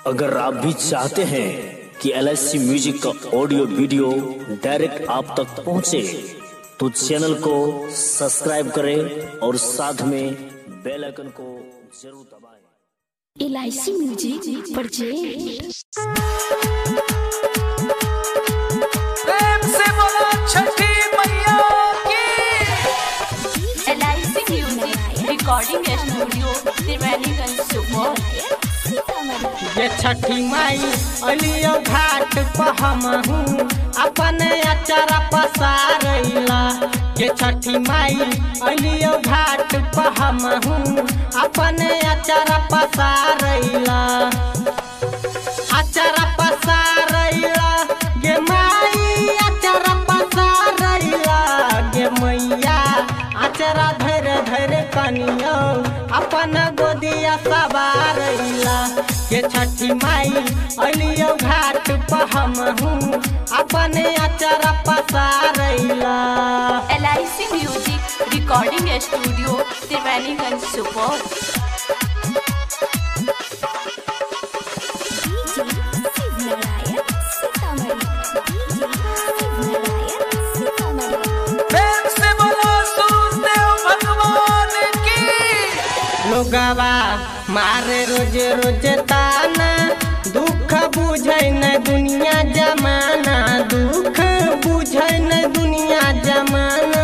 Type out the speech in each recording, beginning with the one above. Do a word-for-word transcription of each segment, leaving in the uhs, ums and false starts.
अगर आप भी चाहते हैं कि एल आई सी म्यूजिक का ऑडियो वीडियो डायरेक्ट आप तक पहुंचे, तो चैनल को सब्सक्राइब करें और साथ में बेल आइकन को जरूर दबाएं। एल आई सी म्यूजिक प्रेजेंट। प्रेम से बोलो छठी मैया की। L I C music recording studio Triveniganj Supaul. ये छठी माई अलियो घाट पर हम हूँ अपन अचारा पसारैला। ये छठी माई अलियो घाट पर हम हूँ अपन अचारा पसारैला। अचारा पसारैला गे माई अचारा पसारैला गे मैया अचारा धर धर कनियो अपन गोदिया सवारैला। ये छठी माई अलियो घाट पर हम हूँ अपन अचारा पसारैला। L I C music recording studio Triveniganj Supaul. प्रेम से बोलो सूर्यदेव भगवान की। लोगवा मारे रोज रोज ताना, दुख बुझै न दुनिया जमाना, दुख बुझै न दुनिया जमाना।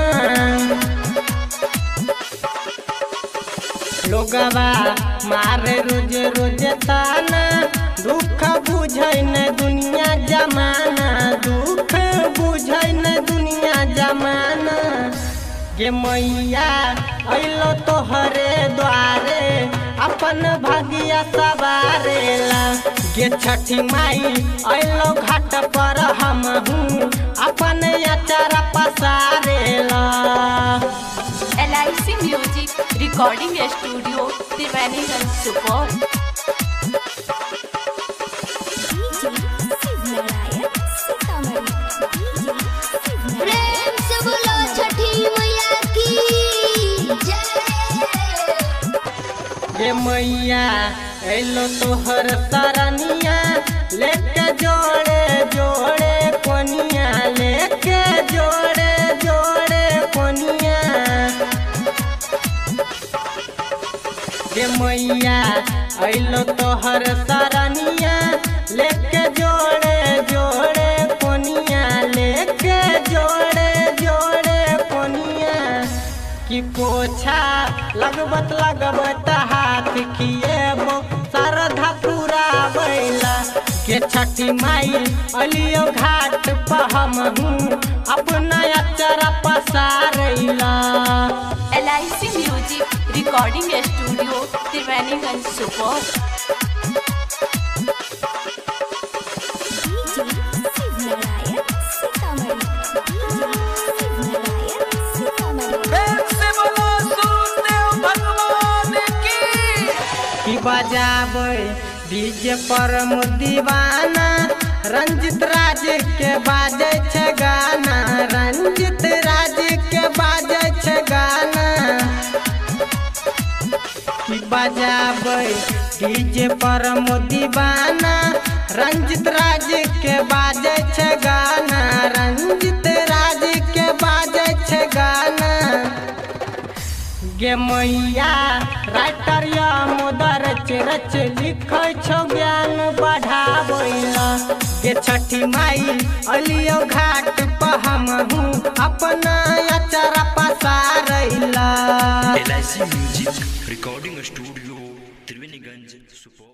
लोगवा मारे रोज रोज ताना, दुख बुझै न दुनिया जमाना, दुख बुझै न दुनिया जमाना। गे मैया अइलो तोहरे द्वारे अपन भागिया सवारेला। गे छठी माई अइलो घाट पर हम हूँ अपन अचारा पसारेला। L I C music recording studio Triveniganj Supaul. प्रेम से बोलो छठी मैया की जय। गे मैया अइलो तोहर सरनिया लेके जोड़े जोड़े कोनिया, लेके जोड़े जोड़े कोनिया। गे मैया अइलो तोहर सरनिया लेके जोड़े जोड़े कोनिया, लेके जोड़े जोड़े कोनिया। कि पोछा लगबत लगबत हाथ खिएबो श्रद्धा पूरा बैला। के छठी माई अलियो घाट पर हम हूँ अपना अचारा पसारैला। L I C music recording studio Triveniganj Supaul. प्रेम से बोलो सूर्यदेव भगवान की। कि बजाबै डीजे पर दीवाना, रंजित राज के बाजे छै गाना, रंजित राज के बाजे छै गाना। कि बजाबै डीजे पर दीवाना, रंजित राज के बाजे छै गाना, रंजित राज के बाजे छै गाना। गे मैया राइटर या मुदर रच लिखै छौ ज्ञान बढ़ाबैला। गे छठी माई अलियो घाट पर हम हूँ अपना अचारा पसारैला। L I C music recording studio Triveniganj Supaul.